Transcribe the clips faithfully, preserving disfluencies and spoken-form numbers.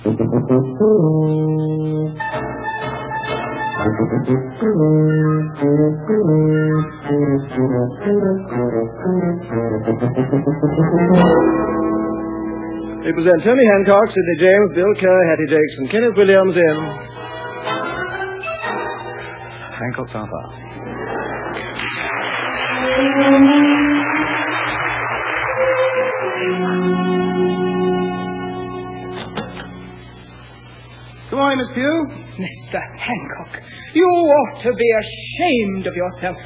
Represent Tony Hancock, Sidney James, Bill Kerr, Hattie Jakes, and Kenneth Williams in Hancock's Arthur. Good morning, Miss Pugh. Mister Hancock, you ought to be ashamed of yourself.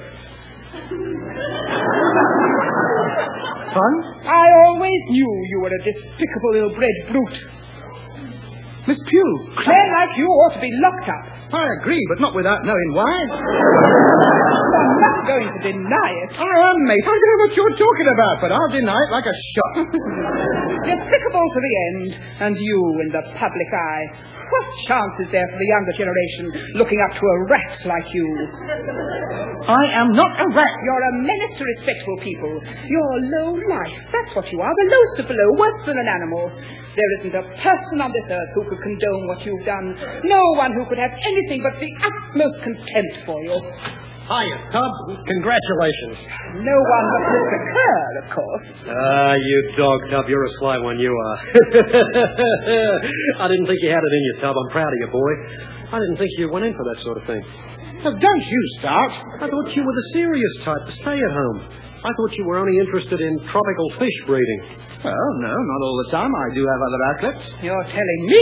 Fun? I always knew you were a despicable, ill-bred brute. Miss Pugh. Men like you ought to be locked up. I agree, but not without knowing why. I'm not going to deny it. I am, mate. I know what you're talking about, but I'll deny it like a shot. Despicable to the end, and you in the public eye. What chance is there for the younger generation looking up to a rat like you? I am not a rat. You're a menace to respectable people. You're low life. That's what you are. The lowest of below, worse than an animal. There isn't a person on this earth who could condone what you've done. No one who could have anything but the utmost contempt for you. Hiya, Tub. Congratulations. No one but Mister Kerr, of course. Ah, you dog, Tub. You're a sly one, you are. I didn't think you had it in you, Tub. I'm proud of you, boy. I didn't think you went in for that sort of thing. Now, don't you start. I thought you were the serious type to stay at home. I thought you were only interested in tropical fish breeding. Well, no, not all the time. I do have other outlets. You're telling me.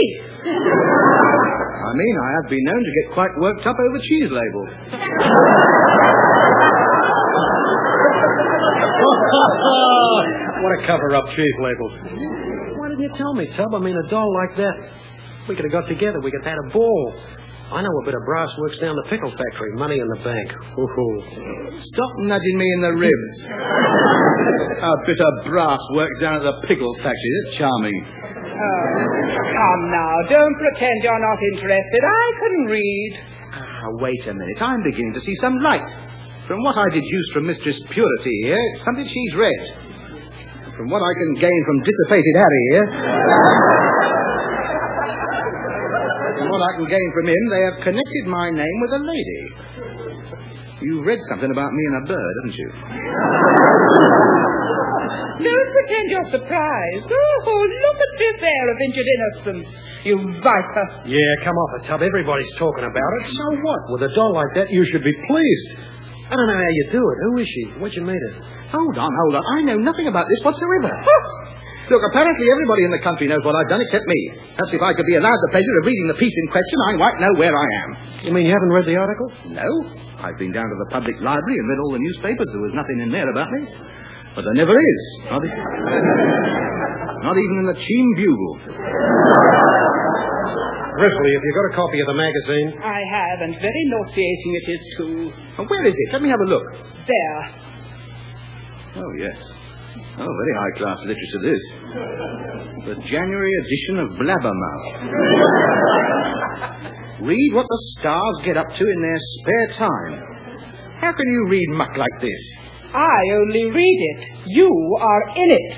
I mean, I have been known to get quite worked up over cheese labels. What a cover-up, cheese labels. Why didn't you tell me, Tub? I mean, a doll like that. We could have got together. We could have had a ball. I know a bit of brass works down the pickle factory. Money in the bank. Ooh. Stop nudging me in the ribs. A bit of brass works down at the pickle factory. That's charming. Oh, come now. Don't pretend you're not interested. I can read. Ah, wait a minute. I'm beginning to see some light. From what I deduce from Mistress Purity here, it's something she's read. From what I can gain from dissipated Harry here... From what I can gain from him, they have connected my name with a lady. You read something about me and a bird, haven't you? Don't pretend you're surprised. Oh, look at this air of injured innocence, you viper. Yeah, come off it, Tub. Everybody's talking about it. So what? With a doll like that, you should be pleased. I don't know how you do it. Who is she? Where'd you meet her? Hold on, hold on. I know nothing about this whatsoever. Look, apparently everybody in the country knows what I've done except me. Perhaps if I could be allowed the pleasure of reading the piece in question, I might know where I am. You mean you haven't read the article? No. I've been down to the public library and read all the newspapers. There was nothing in there about me. But there never is. Not, e- Not even in the Cheam Bugle. Risley, have you got a copy of the magazine? I have, and very nauseating it is, too. Oh, where is it? Let me have a look. There. Oh, yes. Oh, very high-class literature, this. The January edition of Blabbermouth. Read what the stars get up to in their spare time. How can you read muck like this? I only read it. You are in it.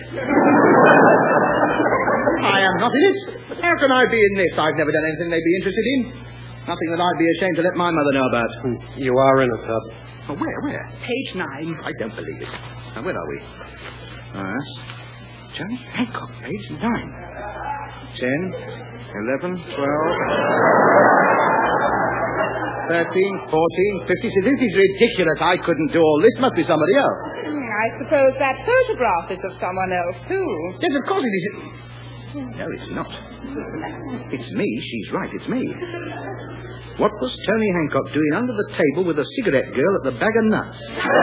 I am not in it. How can I be in this? I've never done anything they'd be interested in. Nothing that I'd be ashamed to let my mother know about. You are in it, Tub. Oh, where, where? Page nine. I don't believe it. Now, where are we? Ah, yes. Johnny Hancock, page nine. Ten, eleven, twelve, thirteen, fourteen, fifty. See, this is ridiculous. I couldn't do all this. Must be somebody else. I suppose that photograph is of someone else, too. Yes, of course it is. No, it's not. It's me. She's right. It's me. What was Tony Hancock doing under the table with a cigarette girl at the Bag of Nuts?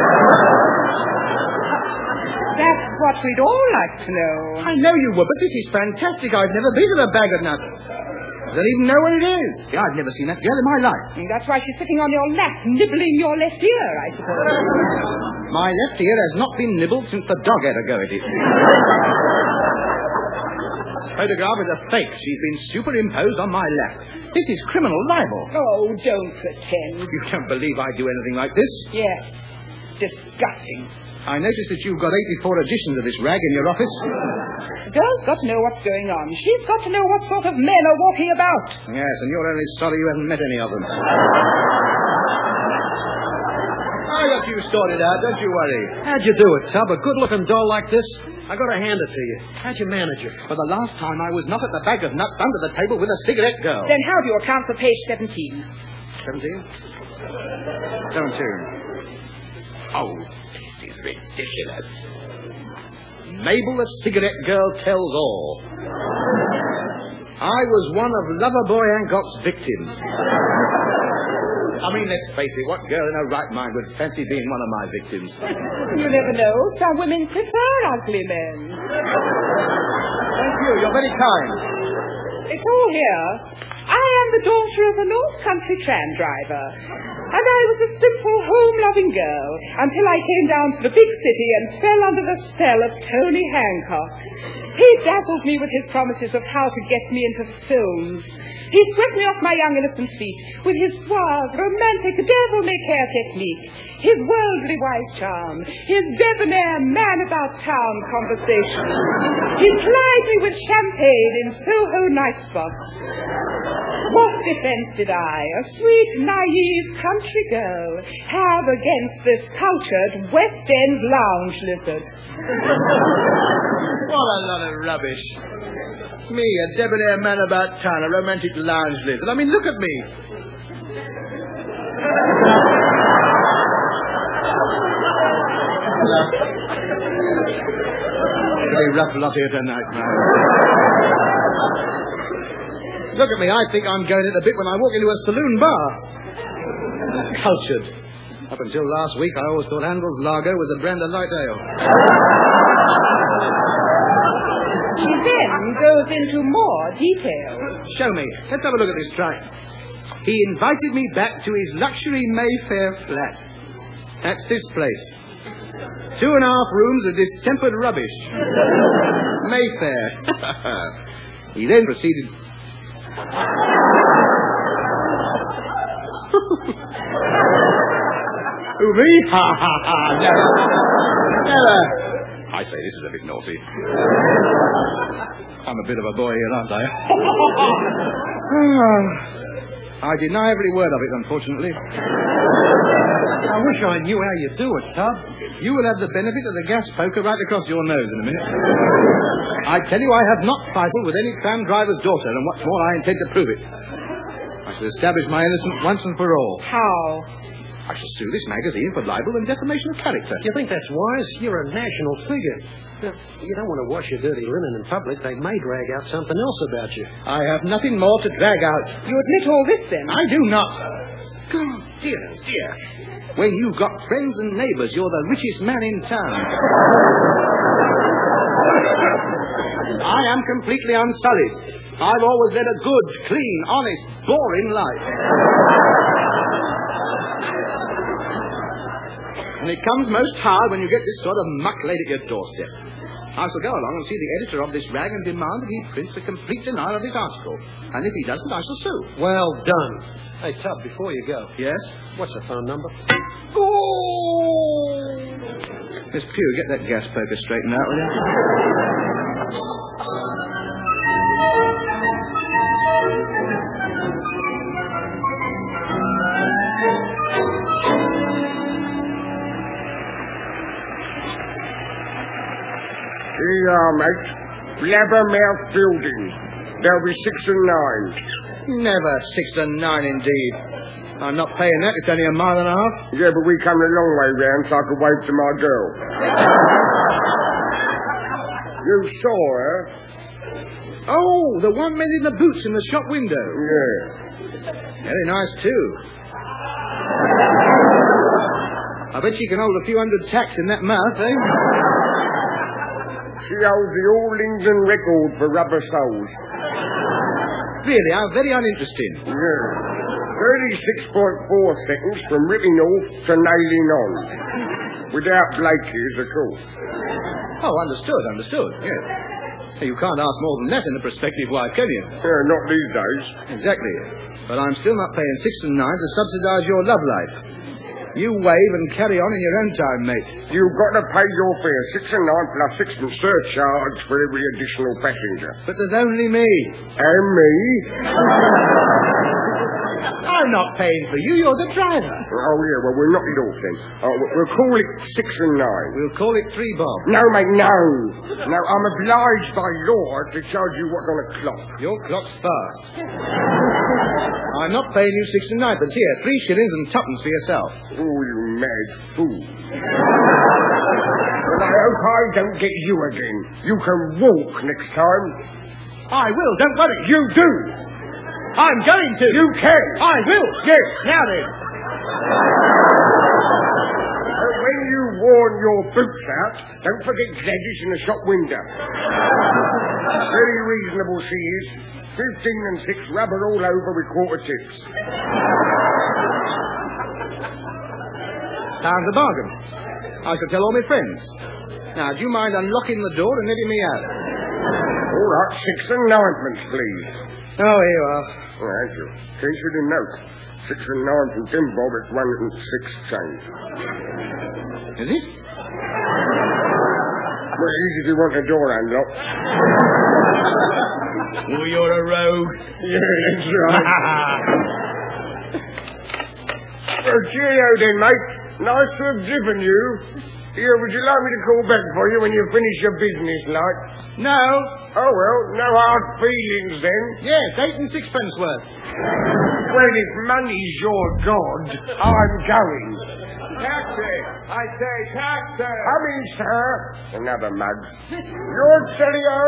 That's what we'd all like to know. I know you would, but this is fantastic. I've never been to the Bag of Nuts. I don't even know what it is. Yeah, I've never seen that girl in my life. And that's why she's sitting on your lap, nibbling your left ear, I suppose. My left ear has not been nibbled since the dog had a go at it. This photograph is a fake. She's been superimposed on my lap. This is criminal libel. Oh, don't pretend. You don't believe I'd do anything like this? Yes. Disgusting. I noticed that you've got eighty-four editions of this rag in your office. The girl's got to know what's going on. She's got to know what sort of men are walking about. Yes, and you're only sorry you haven't met any of them. I got you sorted out, don't you worry. How'd you do it, Tub? A good-looking doll like this? I got to hand it to you. How'd you manage it? For the last time, I was not at the bag of nuts under the table with a cigarette girl. Then how do you account for page seventeen? Seventeen? Seventeen. Oh, this is ridiculous. Mabel, the cigarette girl, tells all. I was one of Loverboy Hancock's victims. I mean, let's face it, what girl in her right mind would fancy being one of my victims? You never know. Some women prefer ugly men. Thank you. You're very kind. It's all here. I am the daughter of a North Country tram driver. And I was a simple, home-loving girl until I came down to the big city and fell under the spell of Tony Hancock. He dazzled me with his promises of how to get me into films. He swept me off my young innocent feet with his suave, romantic, devil-may-care technique, his worldly wise charm, his debonair man-about-town conversation. He plied me with champagne in Soho night spots. What defense did I, a sweet, naive country girl, have against this cultured West End lounge lizard? What a lot of rubbish. Me, a debonair man about town, a romantic lounge lizard. I mean, look at me. Very rough lot here tonight, man. Look at me. I think I'm going it a bit when I walk into a saloon bar. Cultured. Up until last week, I always thought Handel's Lager was a brand of light ale. She then goes into more detail. Show me. Let's have a look at this track. He invited me back to his luxury Mayfair flat. That's this place. Two and a half rooms of distempered rubbish. Mayfair. He then proceeded... Who, me? Ha, ha, ha. Never. Never. I say, this is a bit naughty. I'm a bit of a boy here, aren't I? I deny every word of it, unfortunately. I wish I knew how you do it, Tub. You will have the benefit of the gas poker right across your nose in a minute. I tell you, I have not trifled with any tram driver's daughter, and what's more, I intend to prove it. I shall establish my innocence once and for all. How? I shall sue this magazine for libel and defamation of character. Do you think that's wise? You're a national figure. Now, you don't want to wash your dirty linen in public. They may drag out something else about you. I have nothing more to drag out. You admit all this, then? I do not. God, dear, dear. When you've got friends and neighbours, you're the richest man in town. I am completely unsullied. I've always led a good, clean, honest, boring life. And it comes most hard when you get this sort of muck laid at your doorstep. I shall go along and see the editor of this rag and demand that he prints a complete denial of this article. And if he doesn't, I shall sue. Well done. Hey, Tub, before you go. Yes? What's the phone number? Oh! Miss Pugh, get that gas poker straightened out, will you? Yeah, mate. Blabbermouth Building. There'll be six and nine. Never. Six and nine, indeed. I'm not paying that. It's only a mile and a half. Yeah, but we come a long way round so I could wave to my girl. You saw her? Oh, the one mending the boots in the shop window. Yeah. Very nice, too. I bet she can hold a few hundred tacks in that mouth, eh? She holds the All England record for rubber soles. Really, how very uninteresting. Yeah. thirty-six point four seconds from ripping off to nailing on. Without Blakey's, of course. Oh, understood, understood, yes. You can't ask more than that in a prospective wife, can you? Yeah, not these days. Exactly. But I'm still not paying six and nine to subsidise your love life. You wave and carry on in your own time, mate. You've got to pay your fare, six and nine plus sixpence surcharge for every additional passenger. But there's only me. And me? I'm not paying for you. You're the driver. Oh, yeah, well, we'll knock it off then. Oh, we'll call it six and nine. We'll call it three bob. No, mate, no. No, I'm obliged by law to charge you what's on a clock. Your clock's fast. I'm not paying you six and ninepence. Here, three shillings and twopence for yourself. Oh, you mad fool. Well, I hope I don't get you again. You can walk next time. I will. Don't worry. You do. I'm going to. You can. I will. Yes. Now then. And when you worn your boots out, don't forget Gladys in the shop window. Very reasonable she is. Fifteen and six, rubber all over with quarter tips. Sounds a bargain. I shall tell all my friends. Now, do you mind unlocking the door and letting me out? All right, six and ninepence, please. Oh, here you are. Oh, thank you. In case you didn't know, six and nine from Tim Bob, it's one and six change. Is it? Well, easy if you want the door unlocked. Oh, you're a rogue. Yeah, that's right. Well, cheerio then, mate. Nice to have driven you. Here, would you like me to call back for you when you finish your business, like? No. Oh, well, no hard feelings then. Yes, eight and sixpence worth. Well, if money's your god, I'm going. Taxi! I say taxi! Come in, sir. Another mug. Your cheerio.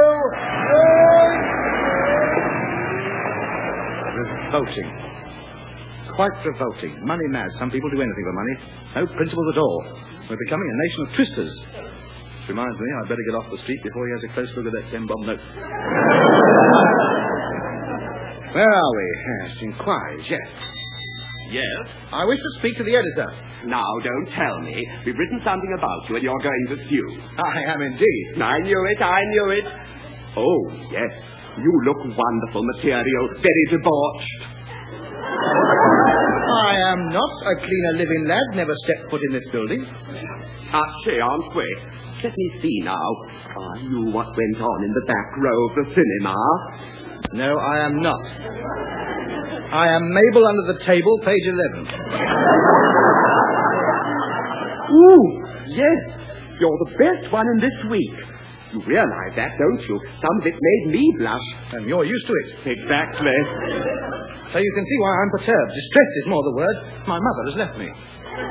Revolting. Quite revolting. Money mad. Some people do anything for money. No principles at all. We're becoming a nation of twisters. Which reminds me, I'd better get off the street before he has a close look at that ten bob note. Where are we? Yes, inquiries, yes. Yes? I wish to speak to the editor. Now, don't tell me. We've written something about you and you're going to sue. I am indeed. I knew it, I knew it. Oh, yes. You look wonderful material, very debauched. I am not a cleaner living lad, never stepped foot in this building. Touché, aren't we? Let me see now. Are you what went on in the back row of the cinema? No, I am not. I am Mabel under the table, page eleven. Ooh, yes. You're the best one in this week. You realize that, don't you? Some of it made me blush. And you're used to it. Exactly. So you can see why I'm perturbed. Distressed is more the word. My mother has left me.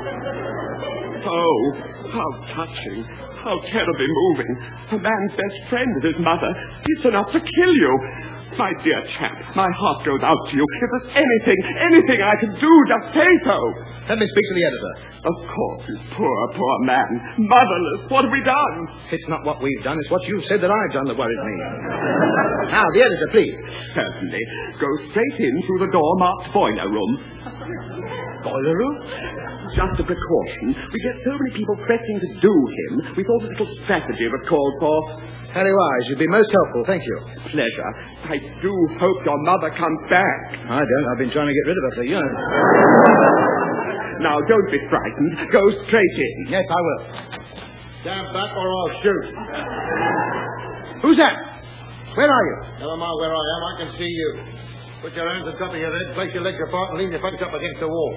Oh, how touching. How terribly moving. A man's best friend is his mother. It's enough to kill you. My dear chap, my heart goes out to you. If there's anything, anything I can do, just say so. Let me speak to the editor. Of course, you poor, poor man. Motherless. What have we done? It's not what we've done, it's what you've said that I've done that worries me. Now, the editor, please. Certainly. Go straight in through the door marked boiler room. Boiler room? Just a precaution. We get so many people pressing to do him, we thought a little strategy was called for. Very wise. You'd be most helpful. Thank you. Pleasure. I do hope your mother comes back. I don't. I've been trying to get rid of her for years. Now, don't be frightened. Go straight in. Yes, I will. Stand back or I'll shoot. Who's that? Where are you? Never mind where I am. I can see you. Put your hands on top of your head, place your legs apart, and lean your face up against the wall.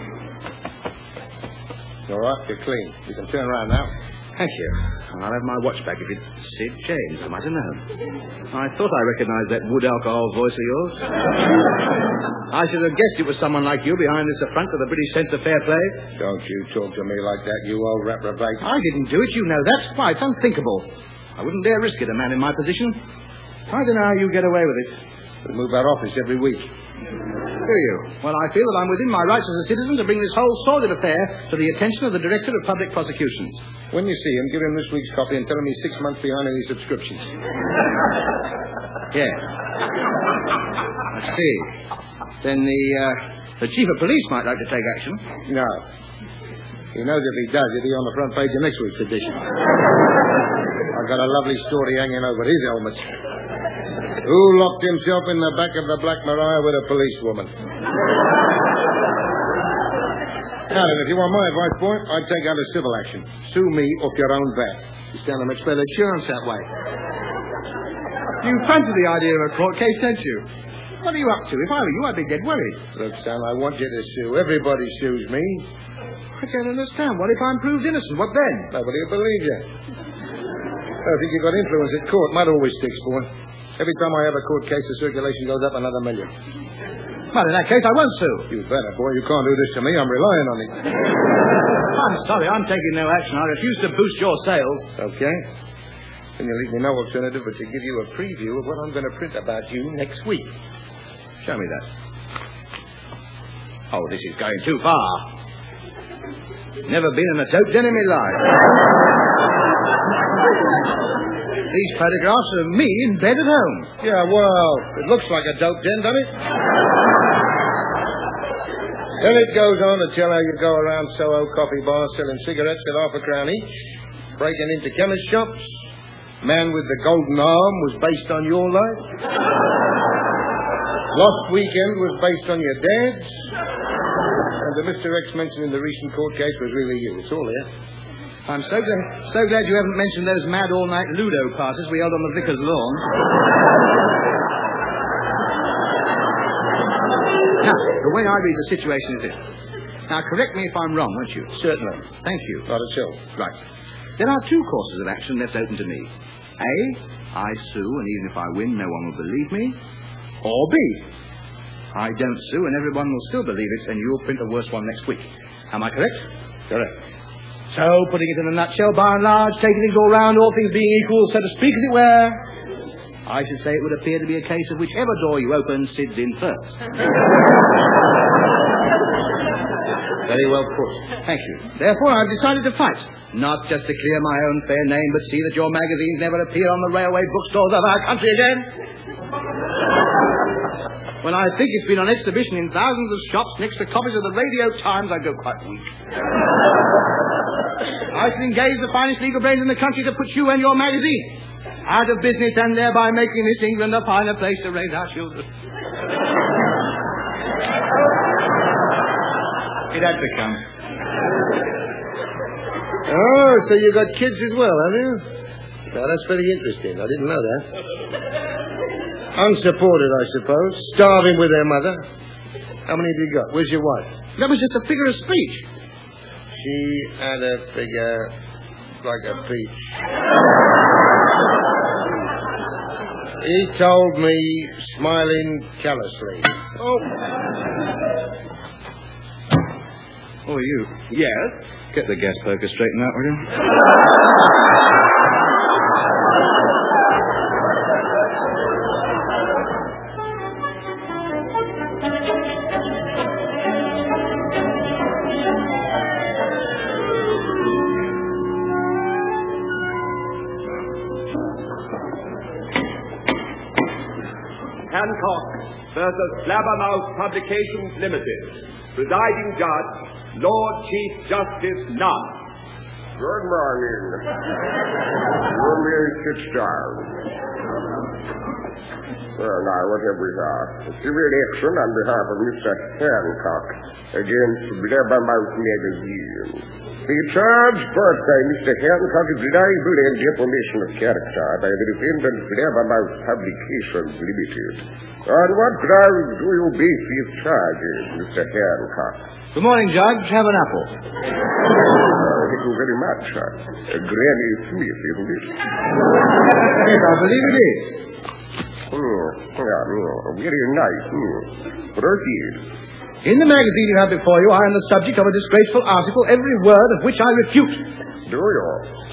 All right, you're clean. You can turn around now. Thank you. I'll have my watch back if it's Sid James. I might have known. I thought I recognized that wood alcohol voice of yours. I should have guessed it was someone like you behind this affront to the British sense of fair play. Don't you talk to me like that, you old reprobate. I didn't do it, you know. That's why. It's unthinkable. I wouldn't dare risk it, a man in my position. I don't know how you get away with it. We move our office every week. Do you? Well, I feel that I'm within my rights as a citizen to bring this whole sordid affair to the attention of the Director of Public Prosecutions. When you see him, give him this week's copy and tell him he's six months behind any subscriptions. Yes. I see. Then the, uh, the Chief of Police might like to take action. No. He knows if he does, he'll be on the front page of next week's edition. I've got a lovely story hanging over his helmet. Who locked himself in the back of the Black Maria with a policewoman? Alan, if you want my advice, boy, I'd take out a civil action. Sue me off your own bat. You stand a much better chance that way. You fancy the idea of a court case, don't you? What are you up to? If I were you, I'd be dead worried. Look, son, I want you to sue. Everybody sues me. I don't understand. What if I'm proved innocent? What then? Nobody will believe you. I think you've got influence at court. Might always sticks, boy. Every time I have a court case, the circulation goes up another million. Well, in that case, I won't sue. You better, boy. You can't do this to me. I'm relying on it. I'm sorry. I'm taking no action. I refuse to boost your sales. Okay. Then you leave me no alternative but to give you a preview of what I'm going to print about you next week. Show me that. Oh, this is going too far. Never been in a dope den in my life. These photographs are of me in bed at home. Yeah, well, it looks like a dope den, doesn't it? Then it goes on to tell how you go around Soho coffee bars selling cigarettes at half a crown each, breaking into chemist shops. Man with the golden arm was based on your life. Lost Weekend was based on your dad's. And the Mister X mentioned in the recent court case was really you. It's all there. I'm so glad, so glad you haven't mentioned those mad all-night Ludo parties we held on the vicar's lawn. Now, the way I read the situation is this. Now, correct me if I'm wrong, won't you? Certainly. Thank you. Not at all. Right. There are two courses of action left open to me. A, I sue, and even if I win, no one will believe me. Or B, I don't sue, and everyone will still believe it, and you'll print a worse one next week. Am I correct? Correct. So, putting it in a nutshell, by and large, taking things all round, all things being equal, so to speak, as it were, I should say it would appear to be a case of whichever door you open, Sid's in first. Very well put. Thank you. Therefore, I've decided to fight. Not just to clear my own fair name, but see that your magazines never appear on the railway bookstores of our country again. When I think it's been on exhibition in thousands of shops next to copies of the Radio Times, I go quite weak. I should engage the finest legal brains in the country to put you and your magazine out of business and thereby making this England a finer place to raise our children. It had to come. Oh, so you got kids as well, have you? Well, that's very interesting. I didn't know that. Unsupported, I suppose. Starving with their mother. How many have you got? Where's your wife? That was just a figure of speech. She had a figure like a peach. He told me, smiling callously. Oh. Oh, you? Yes? Get the gas poker straightened out, will you? Hancock versus Blabbermouth Publications Limited. Presiding Judge, Lord Chief Justice Nunn. Good morning. You may sit down. Well, now, what have we got? A civil action on behalf of Mister Hancock against Blabbermouth Magazine. The charge brought by Mister Hancock is libel and defamation of character by the defendant Blabbermouth Publications Limited. On what grounds do you base these charges, Mister Hancock? Good morning, Judge. Have an apple. Uh, thank you very much. Uh, Granny Smith, isn't it? Yes, I believe it is. Hmm. Yeah, mm, very nice. Mm. Proceed. In the magazine you have before you, I am the subject of a disgraceful article, every word of which I refute. Do you?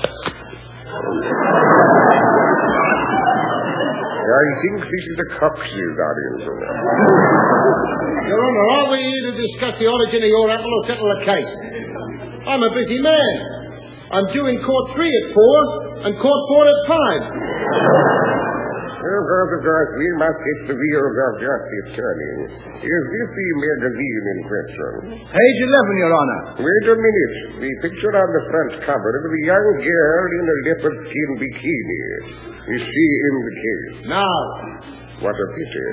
I think this is a cox you got into. Your Honor, are we here to discuss the origin of your apple or settle the case? I'm a busy man. I'm due in court three at four and court four at five. Well, Officer, we must get the views of justice turning. Is this the magazine in question? Page eleven, Your Honor. Wait a minute. The picture on the front cover is of a young girl in a leopard skin bikini. Is she in the case? Now, What a pity.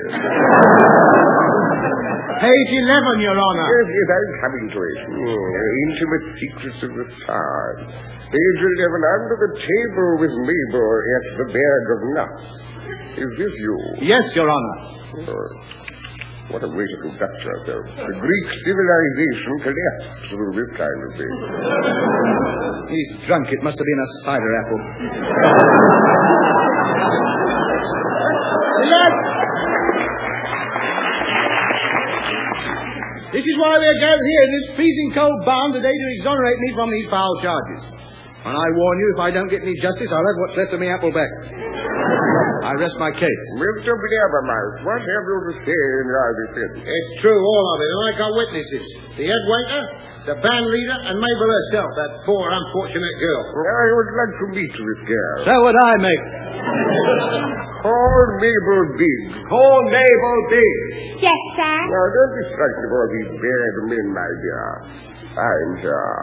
Page eleven, Your Honor. Yes, yes, I'm coming to it. Mm, intimate secrets of the stars. Page eleven, under the table with Mabel at the bag of nuts. Is this you? Yes, Your Honor. Oh, what a way to conduct yourself. The Greek civilization collapsed through this kind of thing. He's drunk. It must have been a cider apple. This is why we are gathered here in this freezing cold barn today to exonerate me from these foul charges. And I warn you, if I don't get any justice, I'll have what's left of me apple back. I rest my case. Mister Blabbermouth, what have you to say in your defense? It's true, all of it, and I got witnesses. The head waiter, the band leader, and Mabel herself, that poor, unfortunate girl. I would like to meet this girl. So would I, mate. Call Mabel Biggs. Call Mabel Biggs. Yes, sir. Now, don't be frightened of all these bad men, my dear. I'm sure.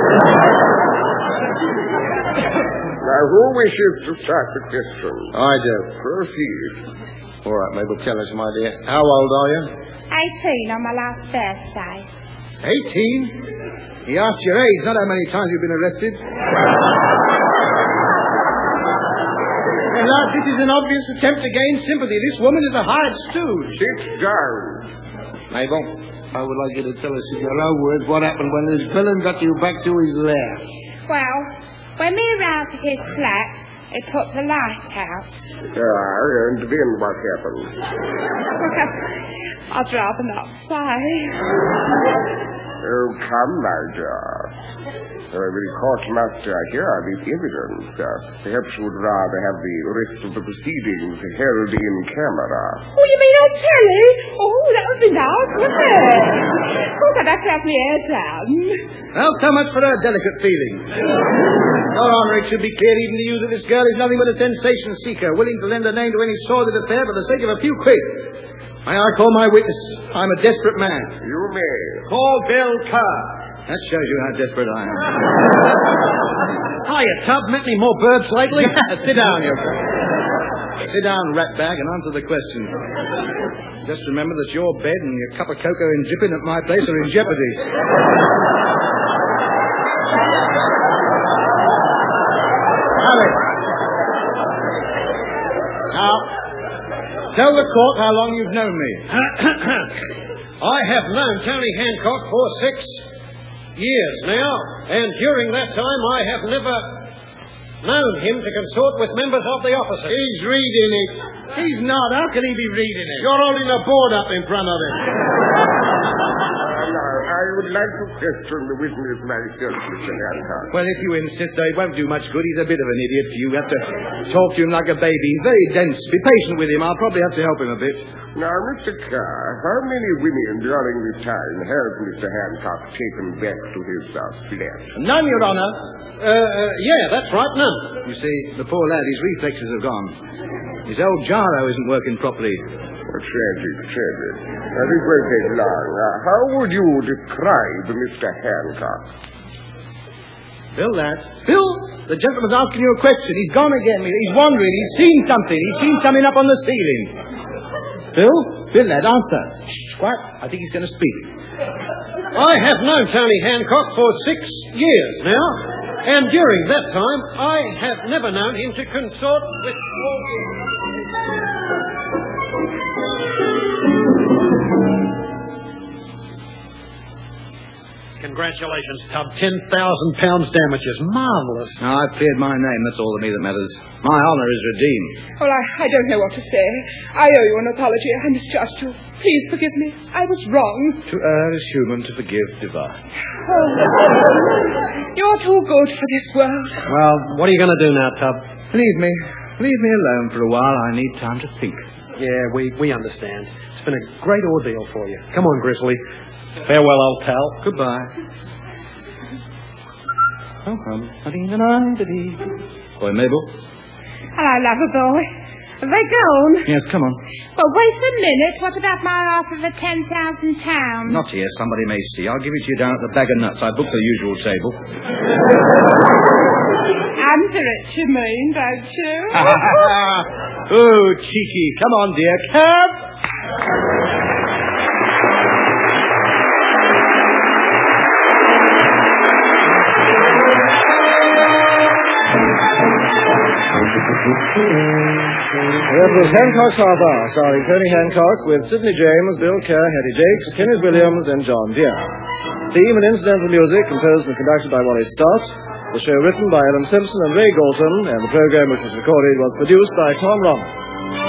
Now, who wishes to start the question? I do. Proceed. All right, Mabel, tell us, my dear. How old are you? Eighteen on my last birthday. Eighteen? He asked your age, not how many times you've been arrested. Well, lad, this is an obvious attempt to gain sympathy. This woman is a hired stooge. Sit down. Mabel, I would like you to tell us in your own words what happened when this villain got you back to his lair. Well, when we arrived at his flat, it put the light out. Ah, and then what happened? Well, I'd rather not say. Oh, come, my dear. Uh, the court must uh, hear this evidence. Uh, perhaps you would rather have the rest of the proceedings held in camera. Oh, you mean on telly? Oh, that would be nice, wouldn't it? Of course, I'd have to have my hair done. Well, so much for her delicate feelings. Your Honor, it should be clear even to you that this girl is nothing but a sensation seeker, willing to lend a name to any sordid affair for the sake of a few quid. May I call my witness? I'm a desperate man. You may. Call Bill Kerr. That shows you how desperate I am. Hiya, Tub. Met any more birds lately? Sit down, you. Sit down, ratbag, and answer the question. Just remember that your bed and your cup of cocoa in dripping at my place are in jeopardy. Harry. Now, tell the court how long you've known me. I have known Tony Hancock for six years now, and during that time I have never known him to consort with members of the officers. He's reading it. He's not. How can he be reading it? You're holding a board up in front of him. Now, I would like to question the witness myself, Mister Hancock. Well, if you insist, though, it won't do much good. He's a bit of an idiot. You have to talk to him like a baby. He's very dense. Be patient with him. I'll probably have to help him a bit. Now, Mister Carr, how many women during this time has Mister Hancock taken back to his uh, flat? None, Your Honor. Uh, uh, yeah, that's right, none. You see, the poor lad, his reflexes have gone. His old gyro isn't working properly. Oh, tragic, tragic. Now, this won't take long. Uh, how would you describe Mister Hancock? Bill, lad. Bill, the gentleman's asking you a question. He's gone again. He's wandering. He's seen something. He's seen something up on the ceiling. Bill? Bill, lad, answer. Shh, quiet. I think he's going to speak. I have known Tony Hancock for six years now, and during that time I have never known him to consort with... Congratulations, Tub. Ten thousand pounds damages. Marvellous. No, I've cleared my name. That's all to me that matters. My honour is redeemed. Well, I, I don't know what to say. I owe you an apology. I misjudged you. Please forgive me. I was wrong. To err is human, to forgive divine. Oh, you're too good for this world. Well, what are you going to do now, Tub? Leave me. Leave me alone for a while. I need time to think. Yeah, we, we understand. It's been a great ordeal for you. Come on, Grizzly. Farewell, old pal. Goodbye. Oh, um, Boy, Mabel. Hello, lover boy. Have they gone? Yes, come on. Well, wait a minute. What about my offer for ten thousand pounds? Not here. Somebody may see. I'll give it to you down at the Bag of Nuts. I booked the usual table. Under it, you mean, don't you? Oh, cheeky. Come on, dear. Cab! That was Hancock's Half Hour, starring Tony Hancock with Sidney James, Bill Kerr, Hattie Jakes, Kenneth Williams, and John Deere. Theme and incidental music composed and conducted by Wally Stott. The show written by Alan Simpson and Ray Galton, and the program which was recorded was produced by Tom Ronald.